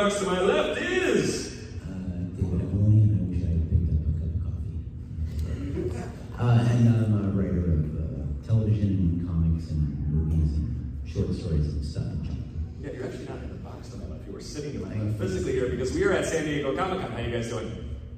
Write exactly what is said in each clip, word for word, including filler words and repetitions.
rocks to my left is... Uh, David Emily, and I wish I had picked up a cup of coffee. Uh, and I'm a writer of uh, television and comics and movies and short stories and stuff and junk. Yeah, you're actually not in the box to my left. You were sitting uh, physically here because we are at San Diego Comic-Con. How you guys doing?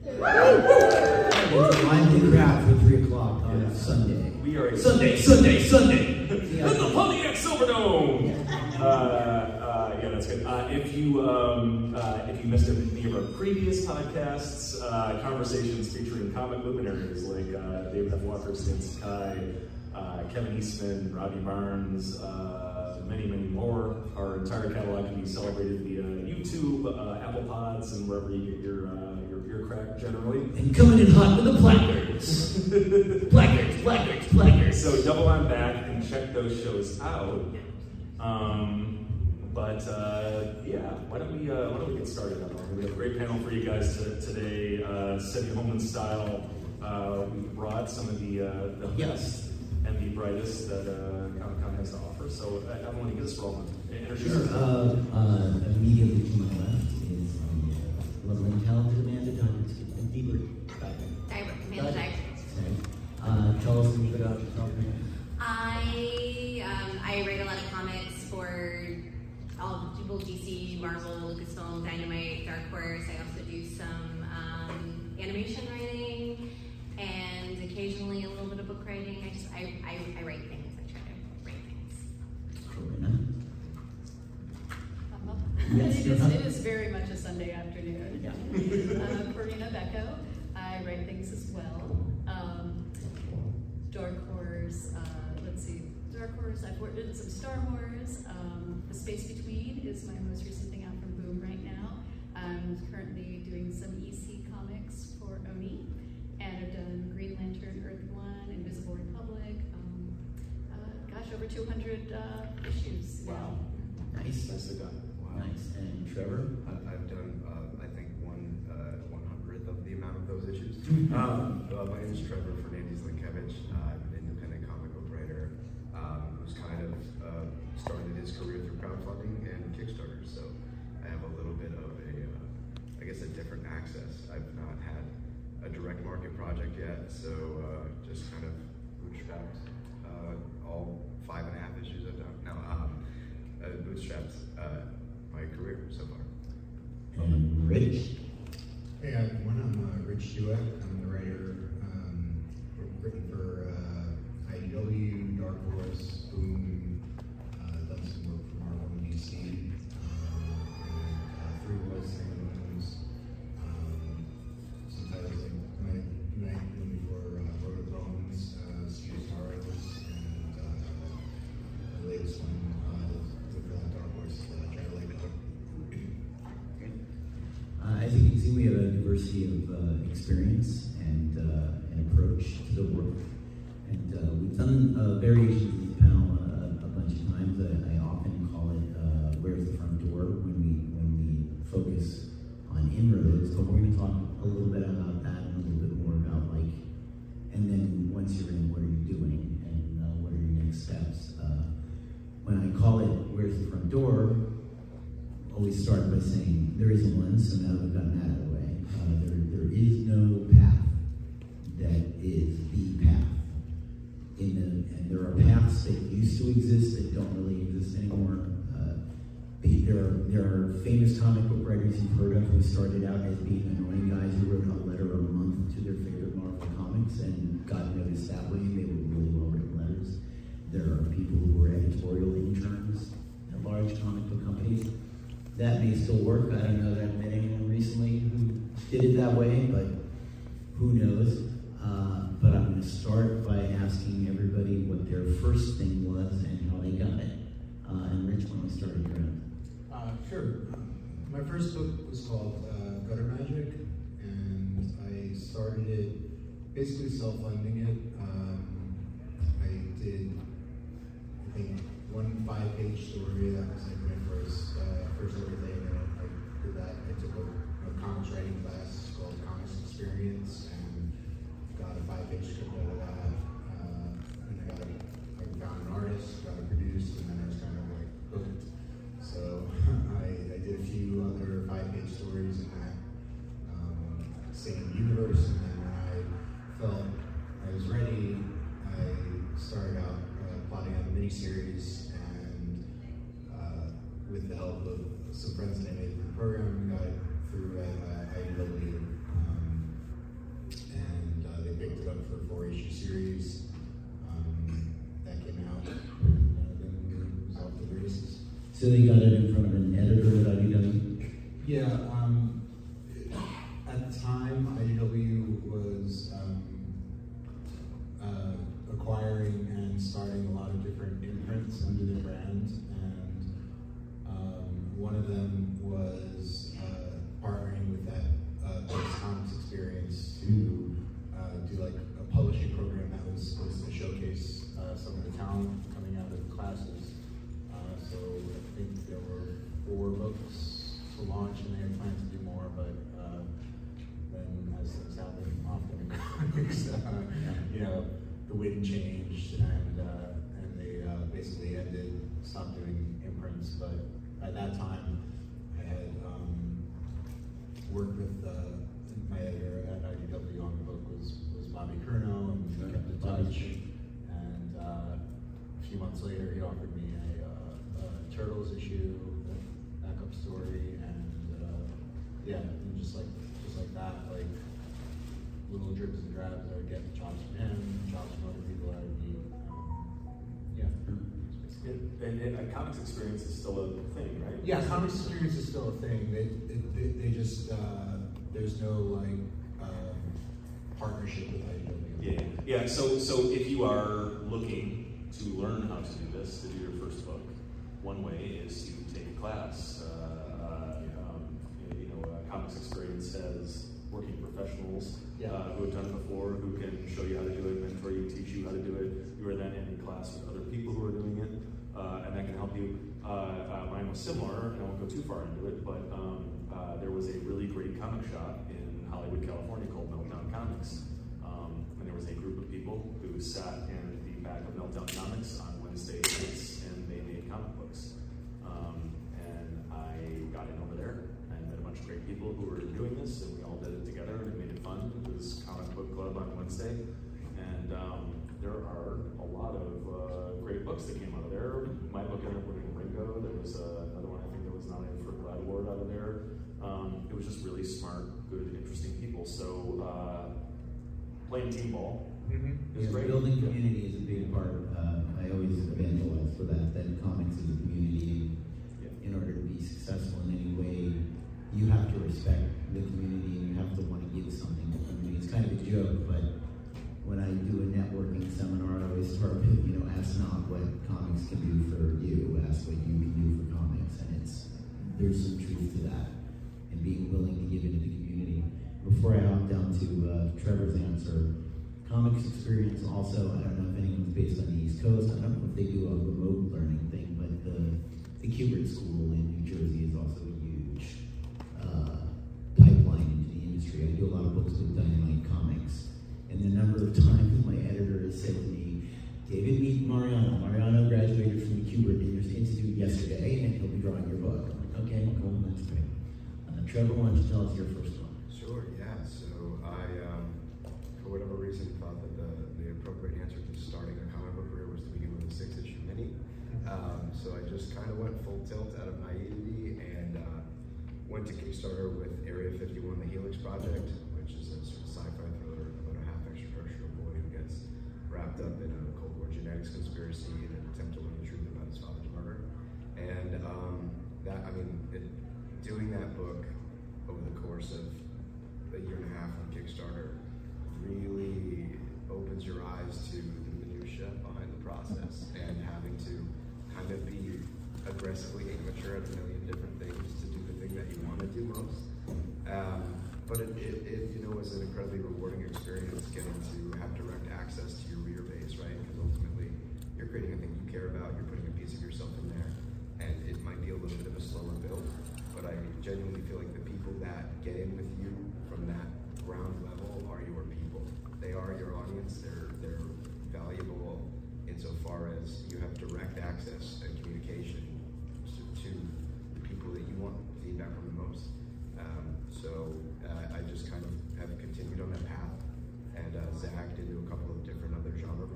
I'm the crowd for three o'clock on Yeah. Sunday. We are Sunday, Sunday, Sunday. in the Pontiac Silverdome. Uh, uh, yeah, that's good. Uh, if you um, uh, if you missed any of our previous podcasts, uh, conversations featuring comic luminaries like uh, David F. Walker, Stan Sakai, uh, Kevin Eastman, Robbie Barnes, uh, many, many more. Our entire catalog can be celebrated via YouTube, uh, Apple Pods, and wherever you get your uh, your beer crack generally. And coming in hot with the placards. placards, placards, placards. So double on back and check those shows out. Um, but uh, yeah, why don't we uh, why don't we get started on that? We have a great panel for you guys to, today. Uh, Sydney Holman style. Uh, we brought some of the uh, the Yes. and the brightest that uh, Comic-Con has to offer. So uh, I want to get us rolling. Introduce Sure. yourself. Uh, uh, immediately to my left is the uh, lovely and talented Amanda Douglas. Deeper. Diver, Amanda Diver. Uh, tell us a little bit about yourself. I um, I write a lot of comics for all well, D C, Marvel, Lucasfilm, Dynamite, Dark Horse. I also do some um, animation writing and occasionally a little bit of book writing. I just I, I, I write things. I try to write things. Corina. Uh-huh. Yes, it, you're is, up. it is very much a Sunday afternoon. Yeah. uh, Corina Becco. I write things as well. Um, Dark Horse, uh, let's see, Dark Horse, I've worked in some Star Wars. Um, the Space Between is my most recent thing out from Boom right now. I'm currently doing some E C comics for Oni, and I've done Green Lantern, Earth One, Invisible Republic, um, uh, gosh, over two hundred uh, issues. Wow. Nice. Nicely done. Wow. Nice. And Trevor? I- I've done, uh, I think, one uh, one hundredth of the amount of those issues. um, uh, my name is Trevor Fernandez Linkevich. Uh, I'm an independent comic book writer um, who's kind of uh, started his career through crowdfunding and Kickstarter. So I have a little bit of a, uh, I guess, a different access. I've not had a direct market project yet, so uh, just kind of bootstrapped uh, all five and a half issues I've done. No, um, uh, bootstrapped uh, my career so far. And Rich? Hey everyone, I'm uh, Rich Stewart. I'm the writer, um, written for uh, I D W, Dark Horse, Boom, uh, done some work for Marvel and D C, um, and uh, Three Boys, Seven Moons, um, some titles like Night, Night Movie for uh, Road of Bones, uh, Studio Stars, and uh, the latest one uh, with uh, Dark Horse, uh, Shadow Lake. Uh, as you can see, we have a diversity of uh, experience and uh, an approach to the work. And uh, we've done uh, variations of the panel uh, a bunch of times. I, I often call it uh, "Where's the front door?" when we when we focus on inroads. But we're going to talk a little bit about that and a little bit more about like, and then once you're in, what are you doing and uh, what are your next steps? Uh, when I call it "Where's the front door?" always start by saying there isn't one, so now that we've gotten that out of the way. Uh, there, there is no path that is the path. In the, and there are paths that used to exist that don't really exist anymore. Uh, the- there, are, there are famous comic book writers you've heard of who started out as being annoying guys who wrote a letter a month to their favorite Marvel comics and got noticed that way. They were really well-written letters. There are people who were editorial interns at large comic book companies. That may still work. I don't know that I've met anyone recently who did it that way, but who knows? Uh, but I'm going to start by asking everybody what their first thing was and how they got it. Uh, and Rich, when we started your own. Uh, sure. Um, my first book was called uh, Gutter Magic, and I started it basically self-funding it. Um, I did, I think, one five-page story. That was like my first uh, first ever thing. And I did that. I took a, a comics writing class called Comics Experience, and got a five-page script out of that. Uh, and I got, I found an artist, got it produced, and then I was kind of like hooked. So I, I did a few other five universe, and then when I felt I was ready, I started out uh, plotting out a miniseries, and uh, with the help of some friends that I made through the program, we got it through at uh, I D W, um, and uh, they picked it up for a four-issue series. Um, that came out, and uh, then it was off to the races. So they got it in front of an editor at I D W? Yeah, um, at the time, I D W was um, uh, acquiring and starting a lot of different imprints under their brand, and um, one of them was uh, partnering with that uh, Comics Experience to uh, do like a publishing program that was supposed to showcase uh, some of the talent coming out of the classes. Uh, so I think there were four books to launch, and they had planned to do more, but uh, then as things happen often in comics, uh, you know, the wind changed, and uh, and they uh, basically ended, stopped doing imprints. But at that time, I had um, worked with uh, my editor at I D W on the book was was Bobby Curnow, and we kept in touch. And uh, a few months later, he offered me a, uh, a Turtles issue, a backup story, and uh, yeah, and just like just like that, like little dribs and drabs, I would get jobs from him, jobs from other people I would meet. Um, yeah. And, and, and a comics experience is still a thing, right? Yeah, comics experience is still a thing. They it, they, they just uh, there's no like um, partnership with I D W. Yeah, yeah. So, so if you are looking to learn how to do this, to do your first book, one way is to take a class. Uh, uh, um, you know, uh, comics experience has working professionals Yeah. uh, who have done it before, who can show you how to do it, mentor you, teach you how to do it. You are then in class with other people who are doing it, uh, and that can help you. Uh, uh, mine was similar, and I won't go too far into it, but um, uh, there was a really great comic shop in Hollywood, California called Meltdown Comics. Um, and there was a group of people who sat in the back of Meltdown Comics on Wednesday nights, and they made comic books. Um, and I got in over there and met a bunch of great people who were doing this, and we all did it together, and it made it fun. It was Comic Book Club on Wednesday, and um, there are a lot of uh, great books that came out of there. My book ended up winning a Ringo. There was uh, another one I think that was nominated for a Glad Award out of there. Um, it was just really smart, good, interesting people. So uh, playing team ball Mm-hmm. is Yeah, great. building community is a big part. Uh, I always evangelize for that, that comics is a community. Yeah. In order to be successful in any way, you have to respect the community, and you have to want to give something to the community. It's kind of a joke, but when I do a networking seminar, I always start with, you know, ask not what comics can do for you, ask what you can do for comics. And it's, there's some truth to that, and being willing to give into the community. Before I hop down to uh, Trevor's answer, comics experience also, I don't know if anyone's based on the East Coast, I don't know if they do a remote learning thing, but the, the Kubert School in New Jersey is also a huge uh, pipeline into the industry. I do a lot of books with Dynamite Comics, and the number of times my editor has said to me, David, meet Mariano. Mariano graduated from the Kubert Institute yesterday, and he'll be drawing your book. I'm like, okay, cool, that's great. Uh, Trevor, why don't you tell us your first one? Sure, yeah. So I, um, for whatever reason, thought that the, the appropriate answer to starting a comic book career was to begin with a six-issue mini. Um, so I just kind of went full tilt out of naivety and uh, went to Kickstarter with Area fifty-one, the Helix Project, which is a sort of sci-fi thriller about a half-extraterrestrial boy who gets wrapped up in a Cold War genetics conspiracy in an attempt to learn the truth about his father's murder. And um, that, I mean, it, doing that book over the course of a year and a half on Kickstarter really opens your eyes to the minutia behind the process, and having to kind of be aggressively amateur at a million different things to do the thing that you want to do most. Um, but it, it, it, you know, was an incredibly rewarding experience getting to have direct access to your reader base, right? Because ultimately, you're creating a thing you care about, you're putting a piece of yourself in there, and it might be a little bit of a slower build, but I genuinely feel like the people that get in with you from that ground level are your people. They are your audience. They're they're valuable insofar as you have direct access and communication to, to the people that you want feedback from the most. Um, so uh, I just kind of have continued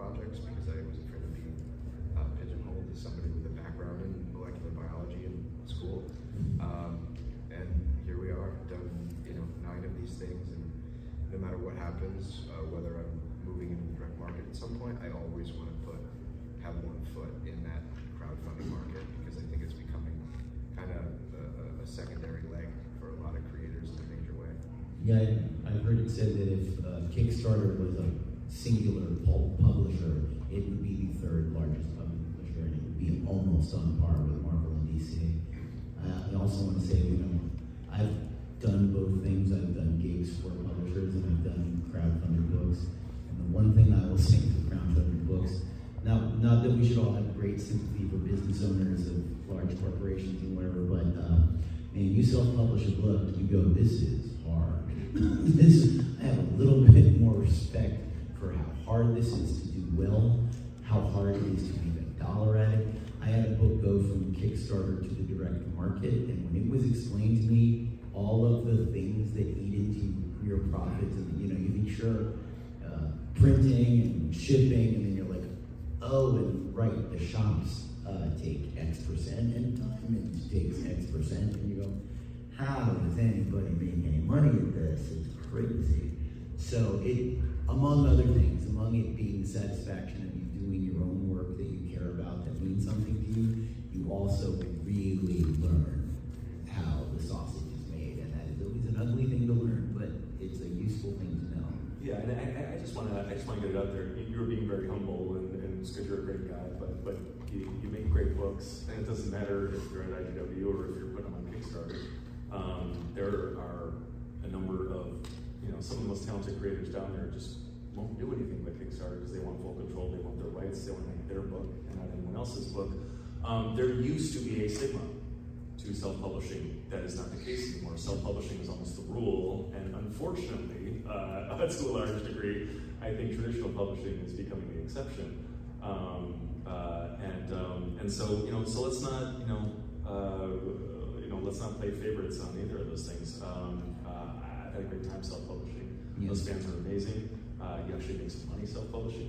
projects because I was afraid of being uh, pigeonholed as somebody with a background in molecular biology in school. Um, and here we are, done you know nine of these things, and no matter what happens, uh, whether I'm moving into the direct market at some point, I always want to put have one foot in that crowdfunding market because I think it's becoming kind of a, a secondary leg for a lot of creators in a major way. Yeah, I, I've heard it said that if uh, Kickstarter was a singular pulp publisher, it would be the third largest publisher, and it would be almost on par with Marvel and D C. Uh, I also want to say, you know, I've done both things. I've done gigs for publishers, and I've done crowdfunded books. And the one thing I will say for crowdfunded books, now, not that we should all have great sympathy for business owners of large corporations and whatever, but uh, man, you self-publish a book, you go, this is hard. this, I have a little bit more respect for how hard this is to do well, how hard it is to make a dollar at it. I had a book go from Kickstarter to the direct market, and when it was explained to me, all of the things that eat into your profits, and you know, you think sure, uh, printing and shipping, and then you're like, oh, and right, the shops uh, take X percent, and Diamond takes X percent, and you go, how does anybody make any money at this? It's crazy. So it, among other things, among it being the satisfaction of you doing your own work that you care about, that means something to you, you also really learn how the sausage is made, and that is always an ugly thing to learn, but it's a useful thing to know. Yeah, and I, I just want to I just want to get it out there. You're being very humble, and, and it's good you're a great guy, but but you, you make great books, and it doesn't matter if you're at I G W or if you're putting them on Kickstarter. Um, there are a number of, you know, some of the most talented creators down there just won't do anything but Kickstarter because they want full control, they want their rights, they want to make their book and not anyone else's book. Um, there used to be a stigma to self-publishing. That is not the case anymore. Self-publishing is almost the rule, and unfortunately, uh, to a large degree, I think traditional publishing is becoming the exception. Um, uh, and um, and so you know, so let's not you know uh, you know let's not play favorites on either of those things. Um, uh, I've had a great time self-publishing. Yes. Those fans are amazing. Uh, you actually make some money self-publishing,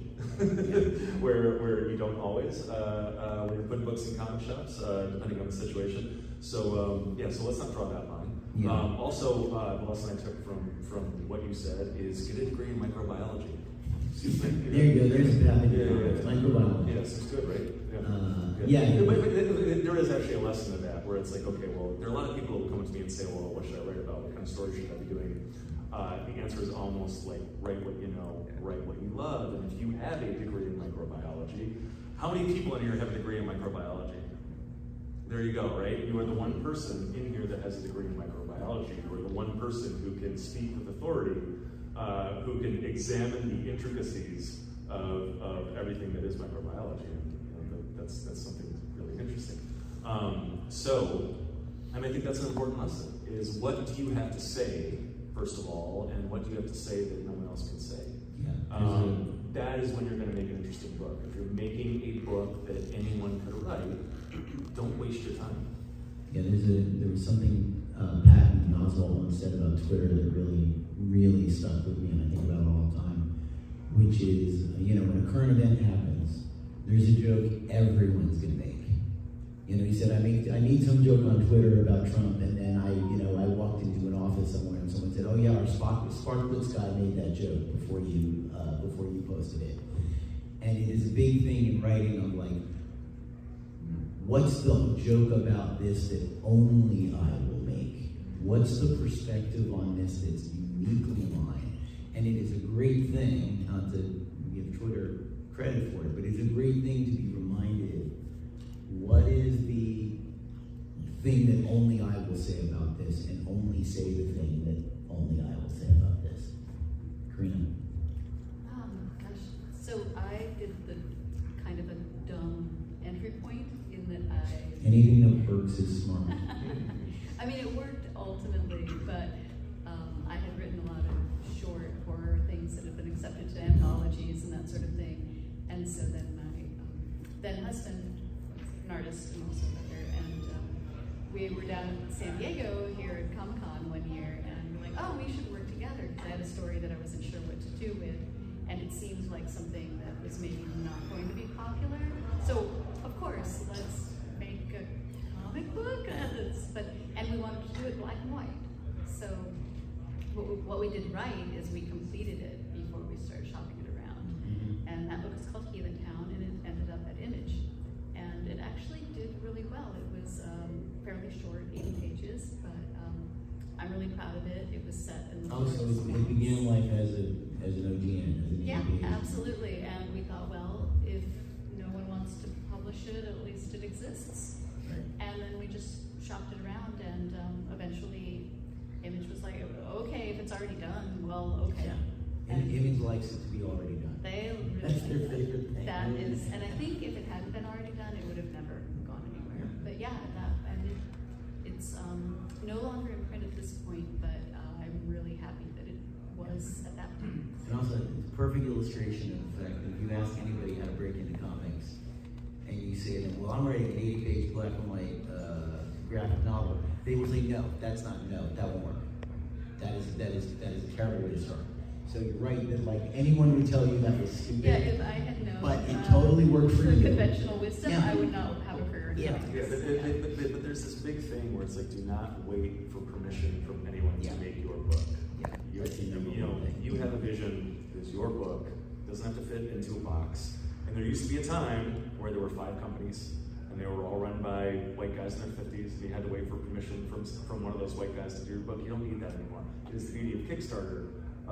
where where you don't always uh, uh, when you're putting books in comic shops, uh, depending on the situation. So um, yeah, so let's not draw that line. Yeah. Um, also, uh, the lesson I took from from what you said is get a degree in microbiology. There you go. There's a path. Yeah, yeah, yeah. Microbiology. Yes, it's good, right? Yeah. Uh, yeah. yeah. But, but, but there is actually a lesson to that, where it's like, okay, well, there are a lot of people who come to me and say, well, what should I write about? What kind of story should I be doing? Uh, the answer is almost like write what you know, write what you love. And if you have a degree in microbiology, how many people in here have a degree in microbiology? There you go, right? You are the one person in here that has a degree in microbiology. You are the one person who can speak with authority, uh, who can examine the intricacies of, of everything that is microbiology. And you know, that's, that's something really interesting. Um, so, and I think that's an important lesson, is what do you have to say, first of all, and what do you have to say that no one else can say? Yeah. Um, that is when you're going to make an interesting book. If you're making a book that anyone could write, don't waste your time. Yeah, there's a there was something uh, Patton Oswalt once said about Twitter that really, really stuck with me, and I think about it all the time, which is, you know, when a current event happens, there's a joke everyone's going to make. You know, he said, I make, I made some joke on Twitter about Trump, and then I, you know, I walked into an office somewhere, and someone said, oh yeah, our Spark, Sparklets guy made that joke before you, uh, before you posted it. And it is a big thing in writing of like, what's the joke about this that only I will make? What's the perspective on this that's uniquely mine? And it is a great thing, not to give Twitter credit for it, but it's a great thing to be reminded, what is the thing that only I will say about this, and only say the thing that only I will say about this? Karina? Um, gosh, so I did the kind of a dumb entry point in that I... Anything that works is smart. I mean, it worked ultimately, but um, I had written a lot of short horror things that have been accepted to anthologies and that sort of thing. And so then my um, then husband, an artist and also a writer, and um, we were down in San Diego here at Comic-Con one year, and we're like, oh, we should work together, because I had a story that I wasn't sure what to do with, and it seemed like something that was maybe not going to be popular. So of course, let's make a comic book, and it's, but and we wanted to do it black and white. So what we, what we did right is we completed it before we started shopping it around. Mm-hmm. And that book is called Heathen Town, and it ended up at Image. And it actually did really well. It was um, fairly short, eighty pages, but um, I'm really proud of it. It was set in the Oh, so it began life as a as an O G N, as an Yeah, E P. absolutely. And we thought, well, if no one wants to publish it, at least it exists. Right. And then we just shopped it around, and um, eventually Image was like, okay, if it's already done, well, okay. Yeah. And Image likes it to be already done. They really That's like their that. favorite thing. That is, and I think if it hadn't been already done, it would have never gone anywhere. Yeah. But yeah, that and it, it's um, no longer in print at this point, but uh, I'm really happy that it was at that point. And also, it's a perfect illustration of the fact that if you ask anybody how to break into comics, and you say to them, well, I'm writing an eighty-page black and white uh, graphic novel, they will say, no, that's not, no, that won't work. That is, that is, that is a terrible way to start. So you're right, that like anyone would tell you that was stupid. Yeah, if I had known, but it uh, totally worked for the you. conventional wisdom, Yeah. I would not have a career in Yeah. comics. Yeah, but, but, but, but, but there's this big thing where it's like, do not wait for permission from anyone Yeah. to make your book. Yeah, You, that's the number you know, one thing. you have a vision, it's your book, doesn't have to fit into a box. And there used to be a time where there were five companies, and they were all run by white guys in their fifties, and you had to wait for permission from, from one of those white guys to do your book. You don't need that anymore. It's the beauty of Kickstarter.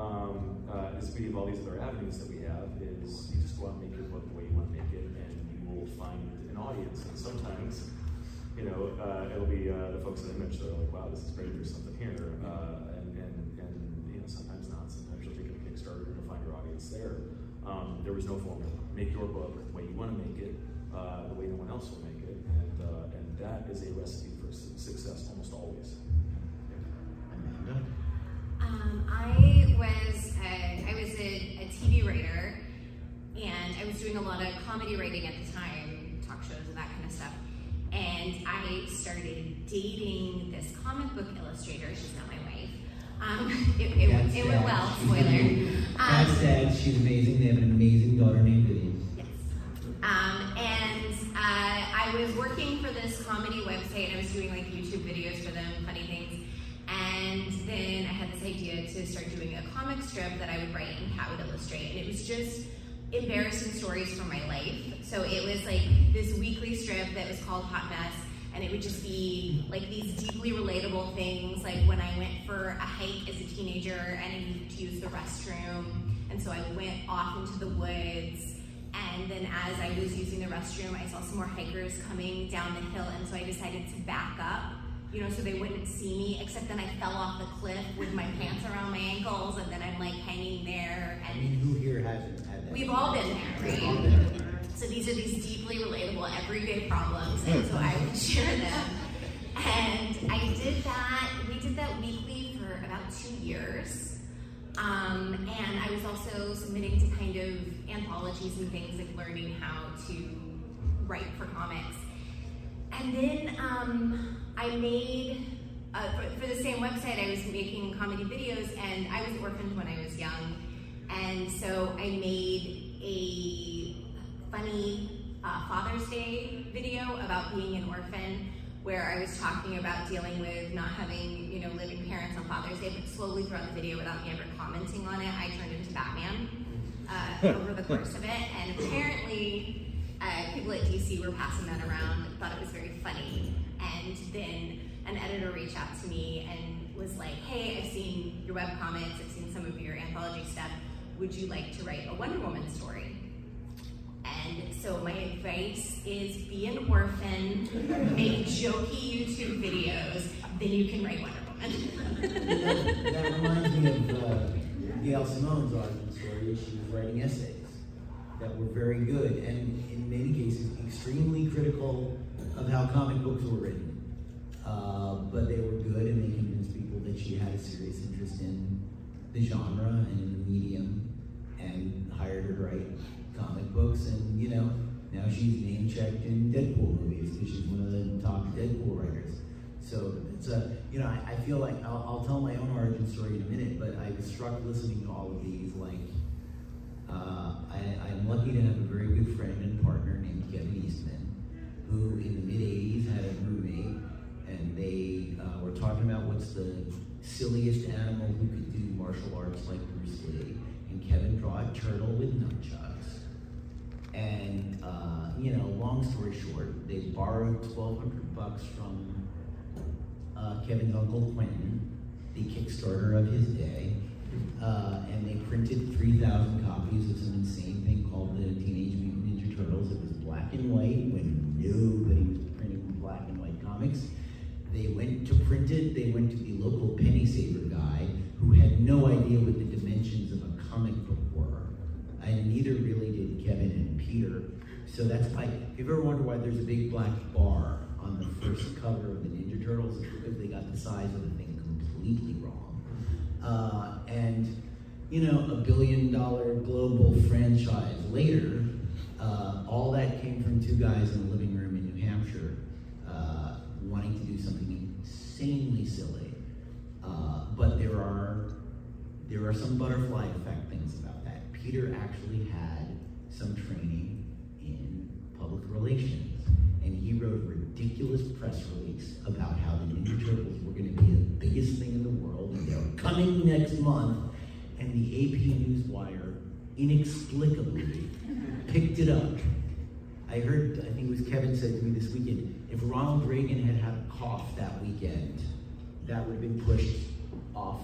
Um, uh, it's the beauty of all these other avenues that we have is you just go out and make your book the way you want to make it, and you will find an audience. And sometimes, you know, uh, it'll be uh, the folks at Image that are like, wow, this is great, there's something here. Uh, and, and, and, you know, sometimes not. Sometimes you'll take it to Kickstarter and you'll find your audience there. Um, there was no formula. Make your book the way you want to make it, uh, the way no one else will make it. And, uh, and that is a recipe for su- success almost always. Amanda? Um, I was a, I was a, a T V writer, and I was doing a lot of comedy writing at the time, talk shows and that kind of stuff. And I started dating this comic book illustrator. She's not my wife. Um, it it, went, it went well. Spoiler. That's Um, sad. She's amazing. They have an amazing daughter named Vivian. Yes. Um, and uh, I was working for this comedy website, and I was doing like YouTube videos for them, funny things. And then I had this idea to start doing a comic strip that I would write and Kat would illustrate. And it was just embarrassing stories from my life. So it was like this weekly strip that was called Hot Mess. And it would just be like these deeply relatable things, like when I went for a hike as a teenager and I needed to use the restroom. And so I went off into the woods. And then as I was using the restroom, I saw some more hikers coming down the hill. And so I decided to back up, you know, so they wouldn't see me, except then I fell off the cliff with my pants around my ankles, and then I'm like hanging there. I And mean, who here hasn't had that? we've all been there, We've all right? been there. So these are these deeply relatable everyday problems, and so I would share them. And I did that, we did that weekly for about two years. Um, and I was also submitting to kind of anthologies and things, like learning how to write for comics. And then um, I made, uh, for, for the same website, I was making comedy videos, and I was orphaned when I was young. And so I made a funny uh, Father's Day video about being an orphan, where I was talking about dealing with not having, you know, living parents on Father's Day, but slowly throughout the video, without me ever commenting on it, I turned into Batman uh, over the course of it. And apparently, uh, people at D C were passing that around, thought it was very funny. And then an editor reached out to me and was like, hey, I've seen your webcomics, I've seen some of your anthology stuff. Would you like to write a Wonder Woman story? And so my advice is be an orphan, make jokey YouTube videos, then you can write Wonder Woman. that, that reminds me of uh, Gail Simone's origin story. She was writing essays that were very good, and in many cases, extremely critical of how comic books were written. Uh, but they were good, and they convinced people that she had a serious interest in the genre and in the medium, and hired her to write comic books. And you know, now she's name checked in Deadpool movies because she's one of the top Deadpool writers. So it's a, you know, I, I feel like I'll, I'll tell my own origin story in a minute, but I was struck listening to all of these. Like, uh, I Kevin Eastman, who in the mid eighties had a roommate, and they uh, were talking about what's the silliest animal who could do martial arts like Bruce Lee, and Kevin drew a turtle with nunchucks. And, uh, you know, long story short, they borrowed twelve hundred bucks from uh, Kevin's uncle Quentin, the Kickstarter of his day, uh, and they printed three thousand copies of some insane thing called the Teenage Mutant Ninja Turtles. It was black and white when nobody was printing black and white comics. They went to print it, they went to the local penny saver guy who had no idea what the dimensions of a comic book were. And neither really did Kevin and Peter. So that's why, if you ever wonder why there's a big black bar on the first cover of the Ninja Turtles, it's because they got the size of the thing completely wrong. Uh, and, you know, a billion dollar global franchise later, uh, all that came from two guys in a living room in New Hampshire uh, wanting to do something insanely silly. Uh, but there are there are some butterfly effect things about that. Peter actually had some training in public relations, and he wrote a ridiculous press release about how the Ninja Turtles were going to be the biggest thing in the world, and they were coming next month, and the A P Newswire inexplicably picked it up. I heard, I think it was Kevin said to me this weekend, if Ronald Reagan had had a cough that weekend, that would have been pushed off.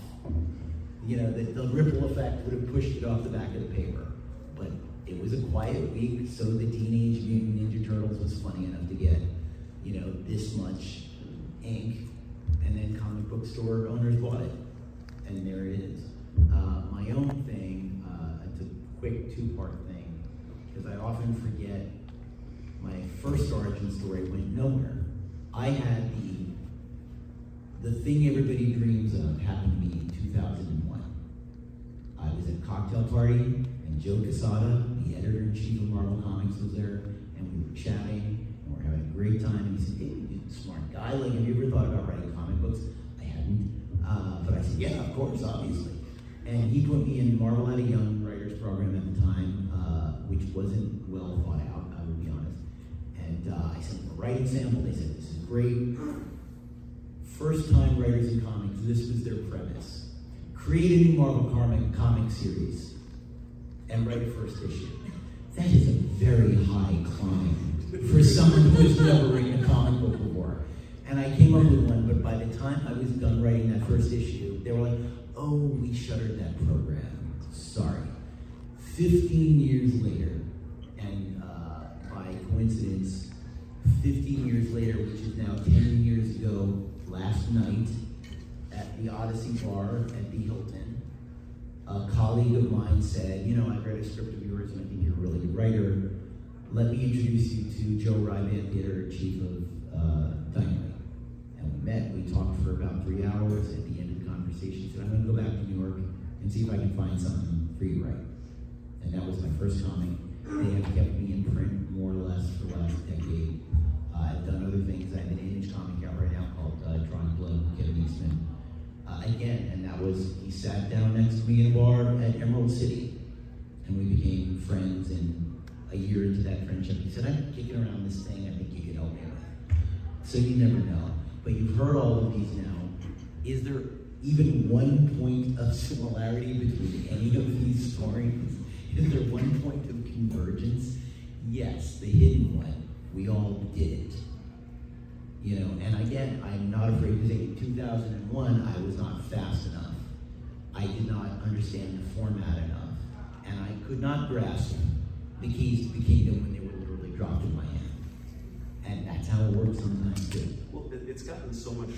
You know, the, the ripple effect would have pushed it off the back of the paper. But it was a quiet week, so the Teenage Mutant Ninja Turtles was funny enough to get, you know, this much ink, and then comic book store owners bought it. And there it is. Uh, my own thing, uh, it's a quick two-part thing, because I often forget my first origin story went nowhere. I had the the thing everybody dreams of happened to me in two thousand one. I was at a cocktail party, and Joe Quesada, the editor-in-chief of Marvel Comics, was there, and we were chatting, and we were having a great time, and he said, hey, you're a smart guy, like, have you ever thought about writing comic books? I hadn't, uh, but I said, yeah, of course, obviously. And he put me in Marvel Had a Young Writers Program at the time, uh, which wasn't well thought out, I will be honest. And uh, I sent them a writing sample, they said, this is great. First time writers in comics, this was their premise. Create a new Marvel comic, comic series and write a first issue. That is a very high climb for someone who has never written a comic book before. And I came up with one, but by the time I was done writing that first issue, they were like, oh, we shuttered that program. Sorry. Fifteen years later, and uh, by coincidence, fifteen years later, which is now ten years ago, last night, at the Odyssey Bar at the Hilton, a colleague of mine said, you know, I've read a script of yours and I think you're a really good writer. Let me introduce you to Joe Rybank, the editor-in-chief of uh, Dynamite. And we met, we talked for about three hours. At the end of the conversation, he said, I'm going to go back to New York and see if I can find something for you to write. And that was my first comic. They have kept me in print more or less for the last decade. Uh, I've done other things. I have an Image comic out right now called uh, Drawing Blood with Kevin Eastman. Uh, again, and that was, he sat down next to me in a bar at Emerald City, and we became friends, and a year into that friendship, he said, I'm kicking around this thing I think you could help me with. So you never know. But you've heard all of these now. Is there even one point of similarity between any of these stories? Is there one point of convergence? Yes, the hidden one. We all did it. You know, and again, I'm not afraid to say in two thousand one, I was not fast enough. I did not understand the format enough. And I could not grasp the keys to the kingdom when they were literally dropped in my hand. And that's how it works sometimes too. Well, it, it's gotten so much,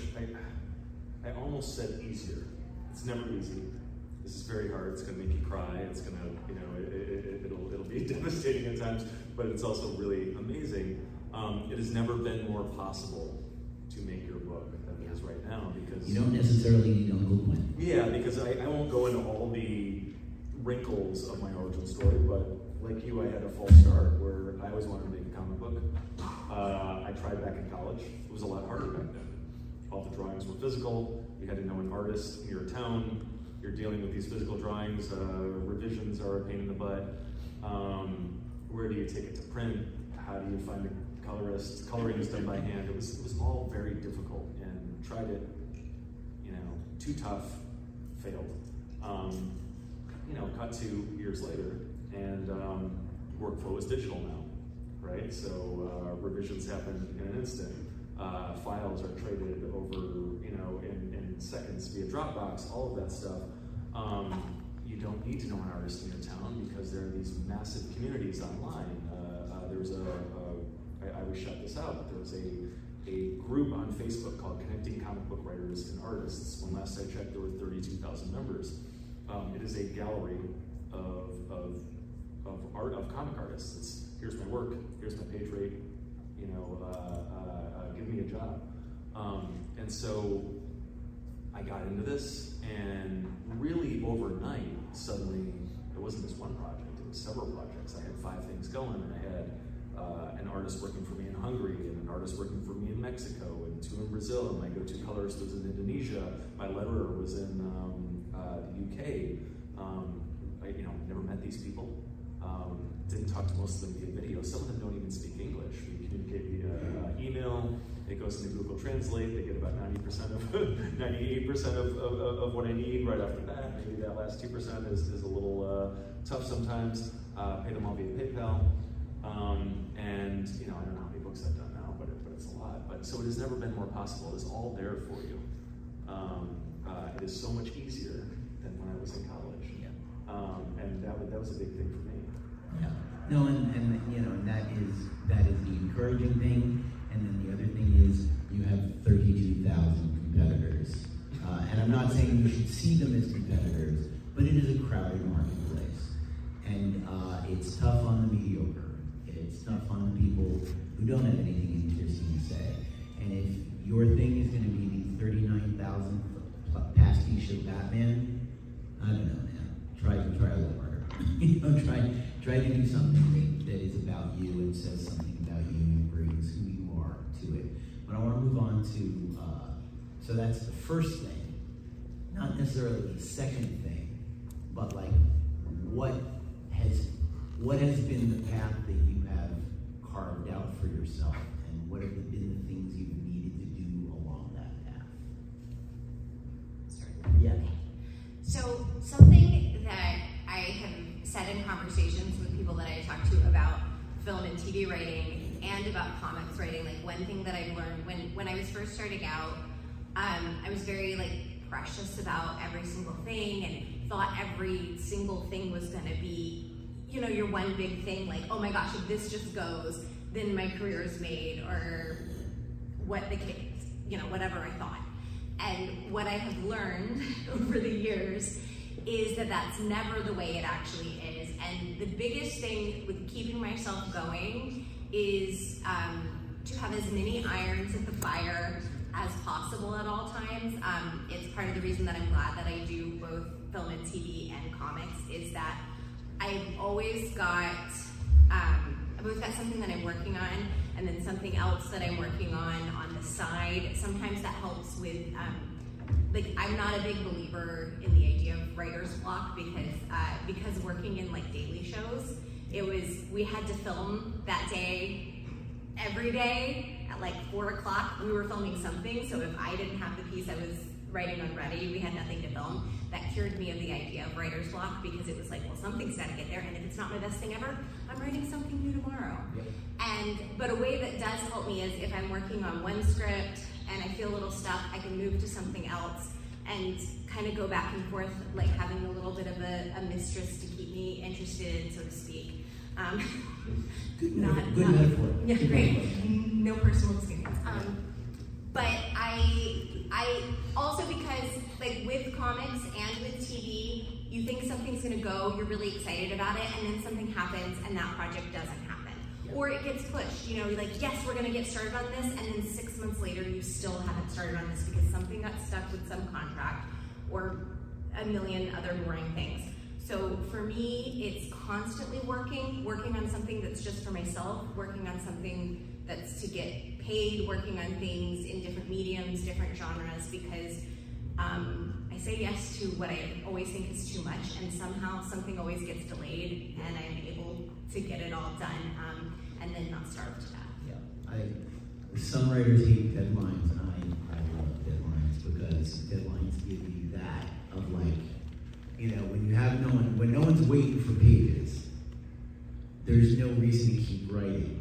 I, I almost said easier. It's never easy. This is very hard. It's going to make you cry. It's going to, you know, it, it, it'll, it'll be devastating at times, but it's also really amazing. Um, it has never been more possible to make your book than it is right now, because you don't necessarily need Uncle Gwen. Yeah, because I, I won't go into all the wrinkles of my origin story, but like you, I had a false start where I always wanted to make a comic book. Uh, I tried back in college. It was a lot harder back then. All the drawings were physical. You had to know an artist in your town. You're dealing with these physical drawings. Uh, revisions are a pain in the butt. Um, where do you take it to print? how do you find a colorist? Coloring is done by hand. It was, it was all very difficult, and tried it, you know, too tough, failed. Um, you know, cut to years later, and um, workflow is digital now, right? So uh, revisions happen in an instant. Uh, files are traded over, you know, in, in seconds via Dropbox, all of that stuff. Um, you don't need to know an artist in your town because there are these massive communities online. Uh, uh, there was a, a I, I was shut this out, but there was a, a group on Facebook called Connecting Comic Book Writers and Artists. When last I checked, there were thirty-two thousand members. Um, it is a gallery of, of, of art, of comic artists. It's, here's my work, here's my page rate, you know, uh, uh, uh, give me a job. Um, and so I got into this, and really overnight, suddenly, it wasn't just one project, it was several projects. I had five things going, and I had uh, an artist working for me in Hungary, and an artist working for me in Mexico, and two in Brazil, and my go-to colorist was in Indonesia. My letterer was in um, uh, the U K. Um, I, you know, never met these people. Um, didn't talk to most of them via video. Some of them don't even speak English. We communicate via uh, email. It goes into Google Translate. They get about ninety percent of, ninety-eight percent of, of, of what I need right after that. Maybe that last two percent is, is a little uh, tough sometimes. Uh, pay them all via PayPal. Um, and, you know, I don't know how many books I've done now, but, it, but it's a lot. But so it has never been more possible. It's all there for you. Um, uh, it is so much easier than when I was in college. Yeah. Um, and that, that was a big thing for me. Yeah. No, and, and you know, and that is that is the encouraging thing. And then the other thing is you have thirty-two thousand competitors. Uh, and I'm not saying you should see them as competitors, but it is a crowded marketplace. And uh, it's tough on the mediocre. It's tough on the people who don't have anything interesting to say. And if your thing is going to be the thirty-nine thousand pastiche of Batman, I don't know, man. Try try a little harder. you know, try try to do something that, that is about you and says something about you and brings who you are to it. But I want to move on to uh, so that's the first thing, not necessarily the second thing, but like what has what has been the path that you have carved out for yourself, and what have been the things you've needed to do along that path? Yeah. So something that I have said in conversations with people that I talk to about film and T V writing and about comics writing, like one thing that I've learned when, when I was first starting out, um, I was very like precious about every single thing and thought every single thing was gonna be, you know, your one big thing, like, oh my gosh, if this just goes, then my career is made, or what the kids, you know, whatever I thought. And what I have learned over the years is that that's never the way it actually is. And the biggest thing with keeping myself going is um, to have as many irons at the fire as possible at all times. Um, it's part of the reason that I'm glad that I do both film and T V and comics, is that I've always got, um, I've always got something that I'm working on, and then something else that I'm working on on the side. Sometimes that helps with, um, like, I'm not a big believer in the idea of writer's block because, uh, because working in like daily shows, it was, we had to film that day, every day at like four o'clock, we were filming something. So if I didn't have the piece I was writing on ready, we had nothing to film. That cured me of the idea of writer's block, because it was like, well, something's gotta get there, and if it's not my best thing ever, I'm writing something new tomorrow. Yep. And, but a way that does help me is if I'm working on one script and I feel a little stuck, I can move to something else and kind of go back and forth, like having a little bit of a, a mistress to keep me interested, so to speak. Um, good not, good not, metaphor. Yeah, good great. Metaphor. No personal experience. Um, but I, I also, because like with comics and with T V, you think something's gonna go, you're really excited about it, and then something happens and that project doesn't happen. Yep. Or it gets pushed, you know, you're like, yes, we're gonna get started on this, and then six months later, you still haven't started on this because something got stuck with some contract or a million other boring things. So for me, it's constantly working, working on something that's just for myself, working on something that's to get paid, working on things in different mediums, different genres, because um, I say yes to what I always think is too much, and somehow something always gets delayed, and I'm able to get it all done. Um, and then not starve to death. Yeah, I, some writers hate deadlines, and I, I love deadlines because deadlines give you that of like, you know, when you have no one, when no one's waiting for pages, there's no reason to keep writing.